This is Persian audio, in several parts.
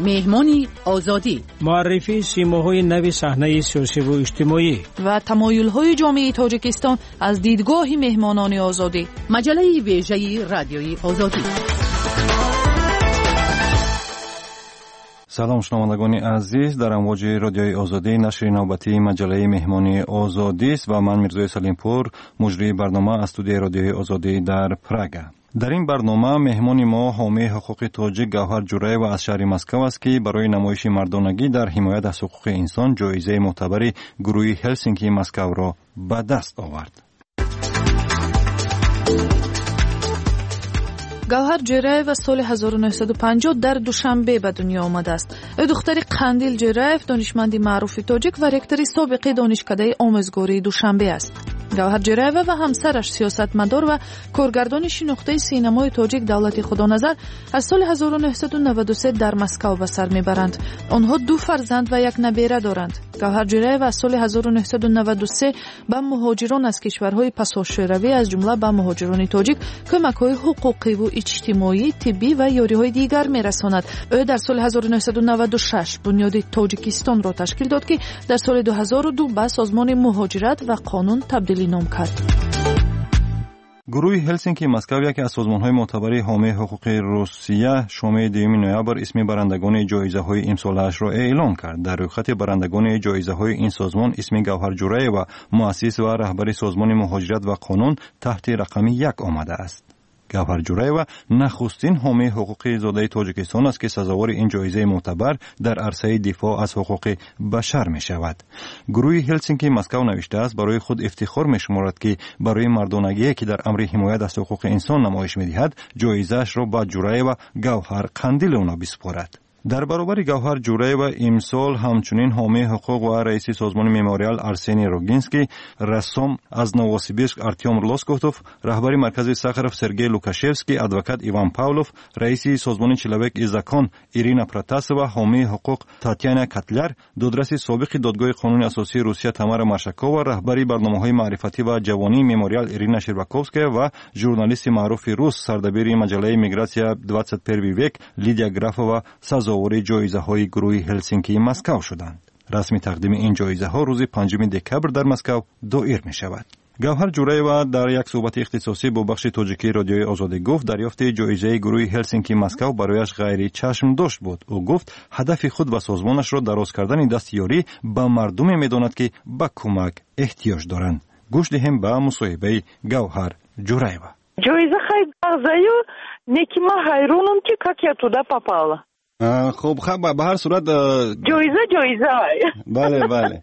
مهمانی آزادی، معرفی سیماهای نوی صحنه سیاسی و اجتماعی و تمایل‌های جامعه تاجیکستان از دیدگاه مهمانان آزادی. مجله ویژه رادیوی آزادی. سلام شنوندگان عزیز، در امواج رادیوی آزادی نشر نوبتی مجله مهمانی آزادی است و من میرزای سلیمپور مجری برنامه از استودیوی رادیوی آزادی در پراگ. در این برنامه مهمان ما حامی حقوق تاجیک گوهر جورایو از شهر مسکو است که برای نمایش مردانگی در حمایت از حقوق انسان جایزه معتبر گروه هلسینکی مسکو را به دست آورد. گوهر جورایو سال 1950 در دوشنبه به دنیا آمده است. او دختر قندیل جورایو دانشمند معروف تاجیک و رکتر سابق دانشکده آموزگاری دوشنبه است. گوهر جورایو و همسرش سیاستمدار و کارگردان شناخته سینمای تاجیک دولت خدانظر از سال 1993 در مسکو به سر میبرند. آنها 2 فرزند و 1 نبیره دارند. گوهر جورایو از سال 1993 به مهاجران از کشورهای پساشوروی از جمله به مهاجران تاجیک کمک‌های حقوقی و اجتماعی، طبی و یاری‌های دیگر می‌رساند. او در سال 1996 بنیاد تاجیکستان را تشکیل داد که در سال 2002 به سازمان مهاجرت و قانون تبدیل نام کرد. گروه هلسینکی مسکو یکی از سازمان‌های معتبر حامی حقوق روسیه شام 2 نوامبر اسم برندگان جایزه‌های امسالش را اعلام کرد. در رخصت برندگان جایزه‌های این سازمان اسم گوهر جورایو و مؤسس و رهبر سازمان مهاجرت و قانون تحت رقم 1 آمده است. گوهر جورایو نخستین حامی حقوق زاده تاجیکستان است که سزاوار این جایزه معتبر در عرصه دفاع از حقوق بشر می شود. گروه هلسینکی مسکو نوشته است برای خود افتخار می شمارد که برای مردانگی که در امر حمایت از حقوق انسان نمایش می دهد جایزه‌اش را به جورایو گوهر قندیل اونا بسپارد. در برابر گوهر جورایو امسال همچنین حامی حقوق و رئیس سازمان مموریال ارسنی روگینسکی، رسام از نووسیبیرسک ارتیوم لوسکوتوف، رهبر مرکز ساخاروف سرگئی لوکاشevski، ادوکات ایوان پاولوف، رئیس سازمان چلوک ایزاکان ایرینا پراتاسووا، حامی حقوق تاتیانا کاتلر، دادرس سابق دادگاه قانون اساسی روسیه تامارا مارشاکووا، رهبر برنامه‌های معرفتی و جوانی مموریال ایرینا شرباکوفسکیا و ژورنالیست معروف روس سردبیر مجله میگراتسیا 21 ویک لیدیا گرافووا سزاوار جایزه‌های گروه هلسینکی مسکو شدند. رسمی تقدیم این جایزه‌ها روز 5 دکبر در مسکو دایر می‌شود. گوهر جورایو در یک صحبت اختصاصی با بخش تاجیکی رادیوی آزادی گفت دریافت جایزه گروه هلسینکی مسکو برایش غیر چشم داشت بود. او گفت هدف خود و سازمانش را دراز کردن دستیاری به مردم می‌داند که به کمک احتیاج دارند. گوش دهیم به مصاحبه گوهر جورایو. جایزه خیلی بغضایی نیکی ما حیرونم که як туди попала. خب به هر صورت جایزه بله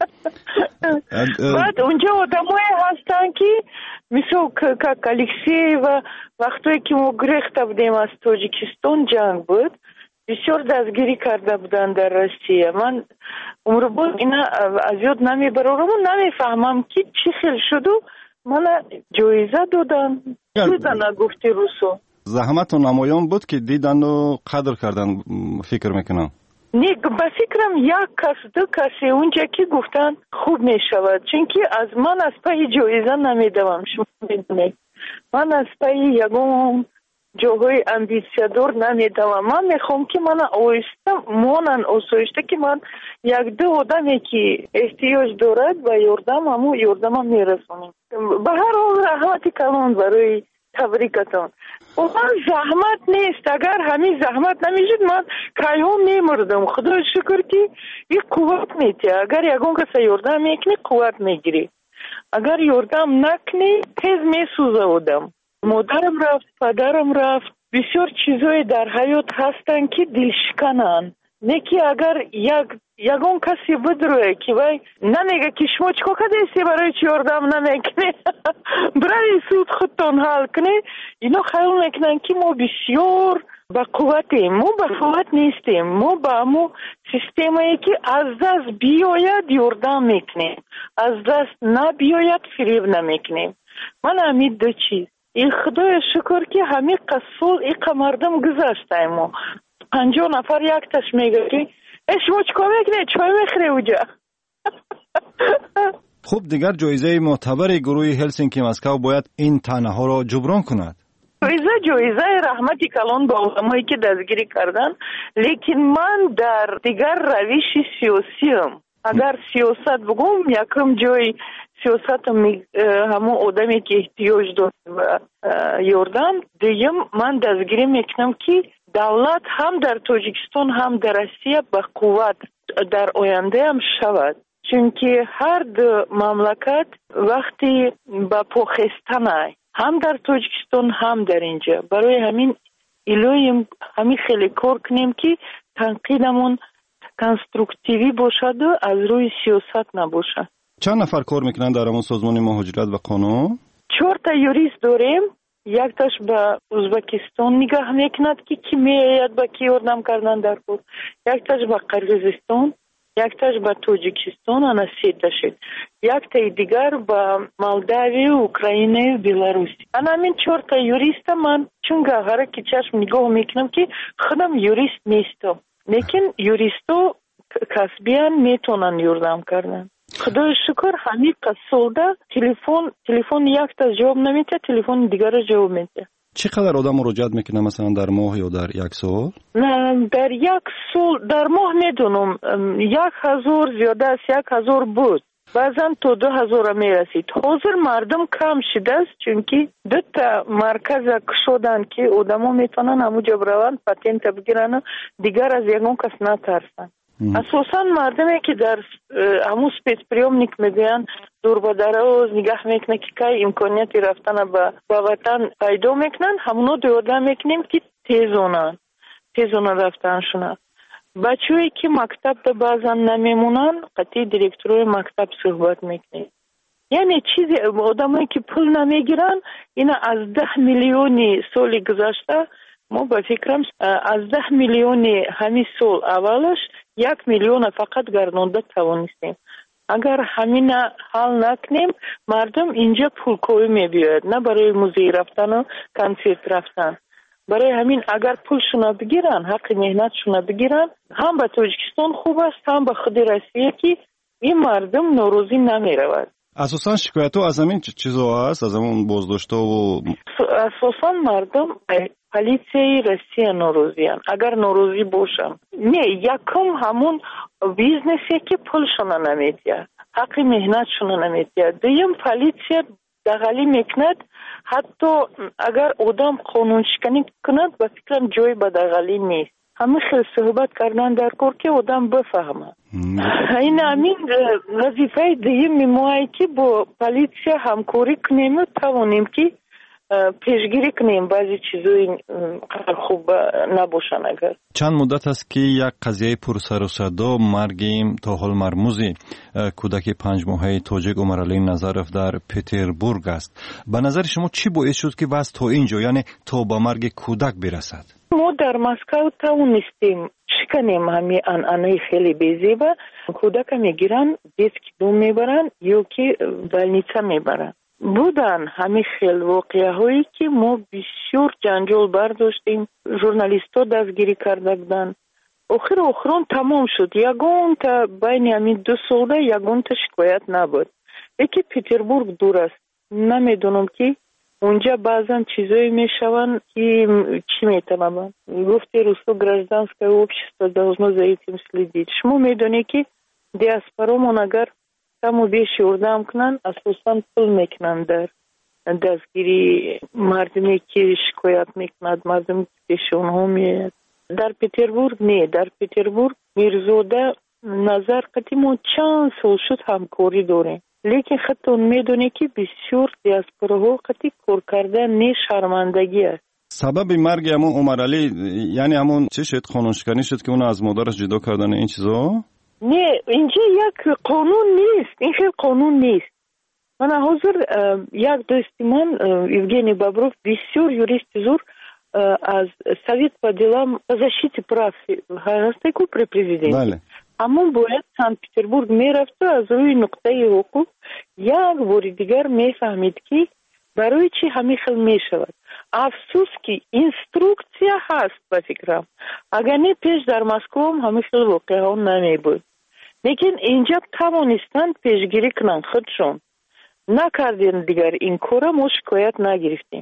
بعد اونجا آدمایی هستن که مثل как الکسی و وقتی که ما گریخته بودیم از تاجیکستان جنگ بود بسیار دستگیری کرده بودن در روسیه. من عمر بود اینا از یاد نمیبرم و نمیفهمم که چی خیلی شد و من جایزه دادن گفتی روسو. زحمت و نمایان بود که دیدن و قدر کردن فکر میکنم. نه به فکرم 1 کس 2 کسی اونجا که گفتن خوب میشود چون که از من از پای جایزه نمیدوم. شما میدونید من از پای یگم جاهای امبیسیادور نمیدوم. من میخوام که من آسایشته که من 1-2 آدمی که احتیاج دارد و یاردم میرسونیم. به هر حال رحمت کلان برای تبریکتان. من زحمت نیست. اگر همین زحمت نمیشد من کایهم میمردم. خدا شکر که این قوت میده. اگر یگون کسی یاردم میکنی قوت میگیری. اگر یاردم نکنی تیز میسوزه آدم. مادرم رفت، پدرم رفت. بسیار چیزای در حیات هستن که دلشکنن. نه که اگر یگون کسی بدروه که وای نمیگه که شما چکا کدیستی برای چی یاردم نمیکنی برای سود خودتون حل کنی. اینا خیال میکنن که ما بسیار با قوتیم. ما با قوت نیستیم. ما با همون سیستمی که از دست بیاید یاردم میکنیم، از دست نبیاید فریب نمیکنیم. من همین 2 چیز این خدای شکر که همین قصول این مردم گذاشته. ما 50 نفر یک تاش میگه که شما چکا میکنی چای میخوری اونجا. خب دیگر جایزه معتبر گروه هلسینکی مسکو باید این طعنه ها را جبران کند. جایزه رحمتی کلان با آدمایی که دستگیری کردن، لیکن من در دیگر روش سیاسیم. اگر سیاست بگم یکم جای سیاست همون آدمی که احتیاج داره و یاردم، دیگه من دستگیری میکنم که دولت هم در تاجیکستان هم در روسیه به قوت در آینده هم شود، چونکه هر دو مملکت وقتی با پاخستن هم در تاجیکستان هم در اینجا، برای همین ایلویم همین خیلی کار کنیم که تنقیدمون کنسترکتیوی باشد و از روی سیاست نباشه. چند نفر کار میکنن در همون سازمان مهاجرت و قانون؟ 4 تا یوریست داریم. یک تاش به ازبکستان نگاه میکند که کی میاید با کی یاردم کردن در کار، یک تاش به قرقیزستان، یک تاش به تاجیکستان، انا 3 تاش، یک تای دیگر به مولداوی، اوکراینه و بلاروسی. انا همین 4 تا یوریست من چون هر کی چشم نگاه میکنم که خودم یوریست نیستم، لیکن یوریستو کسبیان میتونن یاردم کردن. خدای شکر همین قصولده تلفن یک تا جواب نمیده، تلفن دیگر جواب میده. چقدر آدم مراجعت میکنه مثلا در ماه یا در یک سال؟ نه در یک سال در ماه میدونم 1000 زیاده از 1000 بود، بعضا تا 2000 میرسید. حاضر مردم کم شده است چونکی 2 تا مرکز شدن که آدما میتونن همونجا بروند پاتنت بگیرن، دیگر از یگان کس نترسن. اساسا مردمی که در همون سپیس پریومنیک میگن دور با دراز نگاه میکنه که که امکانیتی رفتن به وطن پیدا میکنن، همونو دیوردن میکنیم که تیزونن رفتنشونه. بچه‌ای که مکتب دا بعضا نمیمونن قطعی دیرکتروی مکتب صحبت میکنه. یعنی چیزی آدمایی که پول نمیگیرن، اینا از 10 میلیونی سالی گذشته ما با فکرم از 10 میلیونی همین سال اولش 1 میلیون فقط گردانده توانستیم. اگر همین حل نکنیم مردم اینجا پولکوی میبیاید، نه برای موزه رفتن و کنسرت رفتن. برای همین اگر پولشون بگیرن، حق مهنتشون بگیرن، هم به تاجیکستان خوب است هم به خود روسیه که این مردم نوروزی نمیرود. اساسا شکایت ها از همین چیزا هست، از همون بازداشت و اساسا مردم پلیسی روسیه نوروزیان. اگر نوروزی باشم نه یکم همون بیزنسی که پولشون نمیدید، حق مهنتشون نمیدید. دویم پلیسی دغلی میکند، حتی اگر آدم قانون شکنی کند با فکرم جای به دغلی نیست. همه خیلی صحبت کردن در کار که آدم بفهمه. این همین وظیفه دیگه مایی که با پلیسی همکاری کنیم و توانیم که پیشگیری کنیم بعضی چیزایی خوب نباشن. اگر چند مدت است که یک قضیه پرسر و صدا مرگیم تا حال مرموزی کودک 5 ماهه تاجیک عمرعلی نظرف در پتربورگ است. به نظر شما چی باعث شد که وضع تا اینجا، یعنی تا به مرگ کودک برسد؟ ما در مسکو توانستیم شکنیم همین انانه خیلی بیزیبه. کودک میگیرن دیسک دوم میبرن یا که بلنیچه میبرن. بودن همین خیلی واقعه هایی که ما بسیار جنجال برداشتیم، ژورنالیست ها دستگیری کرده بودن. آخرون تمام شد. یگان تا بین همین 2 ساله یگان تا شکایت نبود. یکی پتربورگ دور است، نمیدونم که اونجا بعضا چیزایی میشون که چی میتونم گفتی روسو گражданское общество должно за этим следить. شما میدونی که دیاسپورامون اگر کمو بیش یاردم کنن اساسا پول میکنن در دستگیری مردمی که شکایت میکند، مردمی که پیش اونها میاد. در پتربورگ نه، در پتربورگ میرزوده نظر قدیمون چند سال شد همکاری داریم، لیکن خودتون میدونی که بسیار دیاسپوراها قطعی کار کردن نه شرمندگی است. سبب مرگ همون عمرعلی یعنی همون چه شد؟ خانوشکنی شد که اونو از مادرش جدا کردن این چیزا؟ نه اینجا یک قانون نیست، این خیلی قانون نیست. من حاضر یک دوستی من Евгений Бобров بسیار یوریست زور از Совет по делам по защите прав гражданского при президенте. بله. همون باید سنت-پتربورگ میرفت و از روی نقطه حقوق یک بار دیگر میفهمید که برای چی همین خیلی میشود. افسوس که اینستروکسیا هست به فکرم. اگر نه پیش در مسکو هم همین خیلی واقعه ها نمی بود. لیکن اینجا توانستند پیشگیری کنند خودشون. نکردین دیگر این کار ما شکایت نگرفتیم.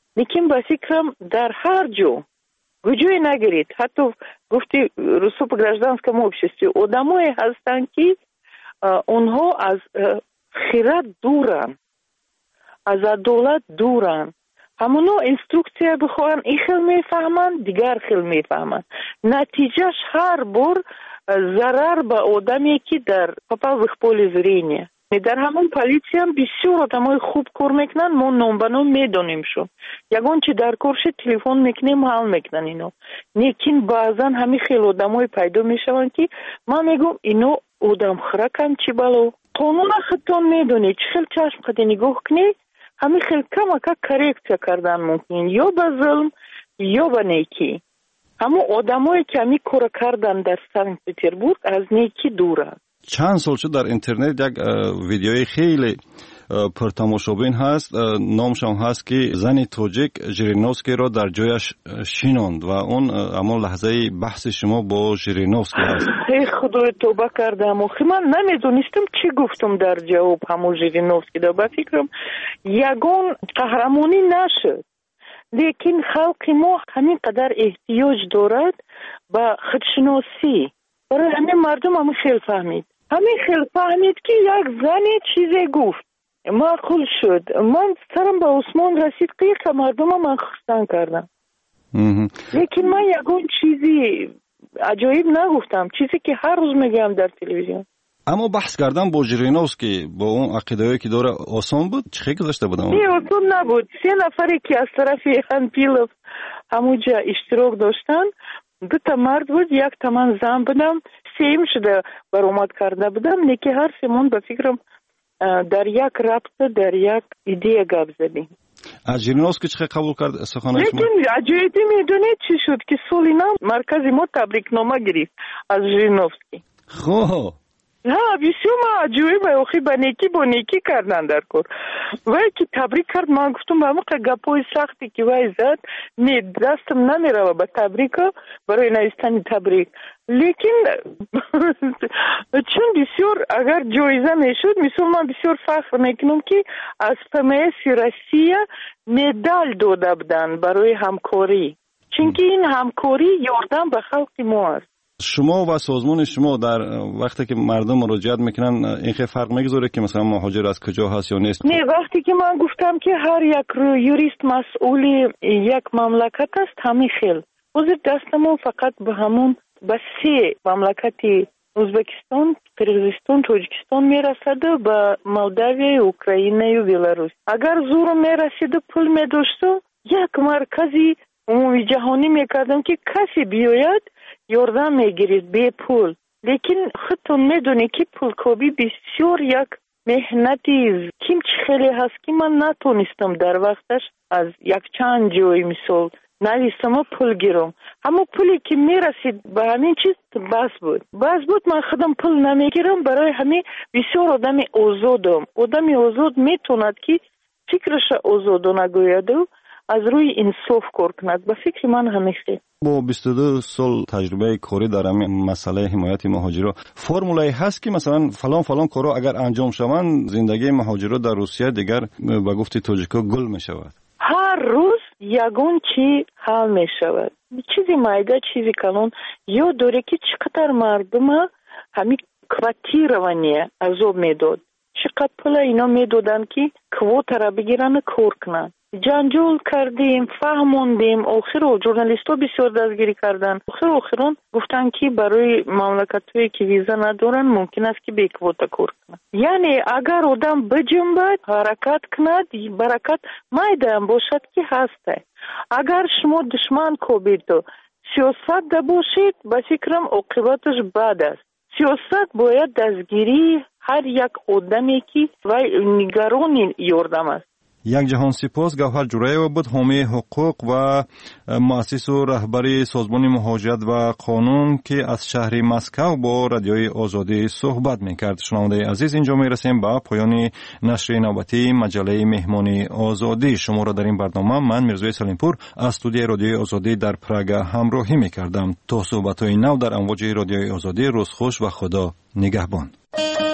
لیکن با فکرم در هر جو گوجوی نگیرید. حتی گفتی روسو په گражданском обществе آدمایی هستن که اونها از خیرات دورن، از عدالت دورن. همونو اینستروکسیا بخوان این خیل میفهمن، دیگر خیل میفهمن. نتیجهش هر بار ضرر به آدمی که در попал в их поле зрения. در همون پلیسی هم بسیار آدمای خوب کار میکنن، ما نام به نام میدونیم شو. یگان چی در کارش تلفن میکنیم حل میکنن اینو. لیکن بعضا همین خیلی آدمای پیدا میشون که من میگم اینو آدم خرکن چی بلو. قانون خودتون میدونید چه خیلی چشم خود نگاه کنید، همین خیلی کم کرکسیا کردن ممکن یا به ظلم یا به نیکی. همون آدمایی که همین کار کردن در سنت پتربورگ از نیکی دورن. چند سال شد در اینترنت یک ویدیوی خیلی پرتماشابین هست، نامش هم هست که زن تاجیک ژیرینوفسکی را در جایش شیناند و اون اما لحظه بحث شما با ژیرینوفسکی هست. ای خدای توبه کردم، آخه من نمیدونستم چی گفتم در جواب همون ژیرینوفسکی. دا با فکرم یگان قهرمانی نشد، لیکن خلق ما همین قدر احتیاج دارد به خودشناسی. برای همین مردم همین خیلی فهمید که یک زنی چیزی گفت معقول شد. من سرم به عثمان رسید که مردم من خستن کردم. لیکن من یکون چیزی عجایب نگفتم، چیزی که هر روز میگم در تلویزیون. اما بحث کردن با ژیرینوفسکی با اون عقیده‌ای که داره آسان بود؟ چه خیلی گذشته بود؟ نه آسان نبود. 3 نفری که از طرف انپیلوف همونجا اشتراک داشتن، 2 مرد بود، 1 من زن بودم، 3 شده برآمد کرده بودم. لیکن هر سیمون به فکرم در یک رابطه در یک ایده گپ زدیم. از ژیرینوفسکی چه قبول کرد سخنانش؟ لیکن عجایبی میدونید چی شد که سولینا مرکز ما تبریکنامه گرفت از ژیرینوفسکی. خب ها بسیار ما عجایبه، آخه با نیکی کردن در کار. وای که تبریک کرد، من گفتم با موقع گپای سختی که وای زد نه دستم نمیره با تبریک برای نوشتن تبریک. لیکن چون بسیار اگر جایزه میشد، مثلا من بسیار فخر میکنم که از ФМС روسیه مدال داده بودن برای همکاری، چون که این همکاری یاردن به خلق ما است. شما و سازمان شما در وقتی که مردم مراجعت میکنن این خیلی فرق میگذاره که مثلا مهاجر از کجا هست یا نیست؟ نه، وقتی که من گفتم که هر یک یوریست مسئول یک مملکت است، همین خیل وزیر دستمون فقط به همون به 3 مملکتی ازبکستان، قرغیزستان، تاجیکستان میرسد و به مولداوی، اوکراین و بلاروس. اگر زور میرسید پول میداشت، یک مرکزی عمومی جهانی میکردم که کسی بیاید یاردم میگیرید به پول. لیکن خودتون میدونی که پولکوبی بسیار یک مهنتی کم خیلی هست که من نتونستم در وقتش از یک چند جای مثال نویستم پول گیرم. همون پولی که میرسید به همین چیز بس بود من خودم پول نمیگیرم. برای همین بسیار آدمی آزاد میتوند که فکرش آزاد نگوید و از روی انصاف کار کند. به فکر من همیشه با 22 سال تجربه کاری در همین مسئله حمایت مهاجرا فرمولایی هست که مثلا فلان کارا اگر انجام شوند زندگی مهاجرا در روسیه دیگر به گفت تاجیکا گل می شود؟ هر روز یگون چی حل می شود، چیزی مایده چیزی کلان. یا دوره که چقدر مردم همین کواتیروانیه عذاب میداد، چقدر پول اینا میدادن که کوتا را بگیرن کار کنن. جنجال کردیم، فهموندیم، آخر جورنالیست ها بسیار دستگیری کردن. آخران گفتن که برای مملکت هایی که ویزا ندارن ممکن است که به کوتا کار کنن. یعنی اگر آدم بجنبد حرکت کند، برکت مایده هم باشد که هسته. اگر شما دشمن کوبید و سیاست ده باشید، به فکرم عاقبتش بد است. سیاست باید دستگیری هر یک آدمی که نگران یاردم است. یک جهان سپاس. گوهر جورایو بود، حامی حقوق و مؤسس و رهبر سازمان مهاجرت و قانون که از شهر مسکو با رادیوی آزادی صحبت میکرد. شنونده عزیز، اینجا میرسیم به پایان نشر نوبتی مجله مهمانی آزادی. شما را در این برنامه من میرزوی سلیمپور از استودیوی رادیوی آزادی در پراگ همراهی میکردم. تا صحبت‌های نو در امواج رادیوی آزادی. روز خوش و خدا نگهبان.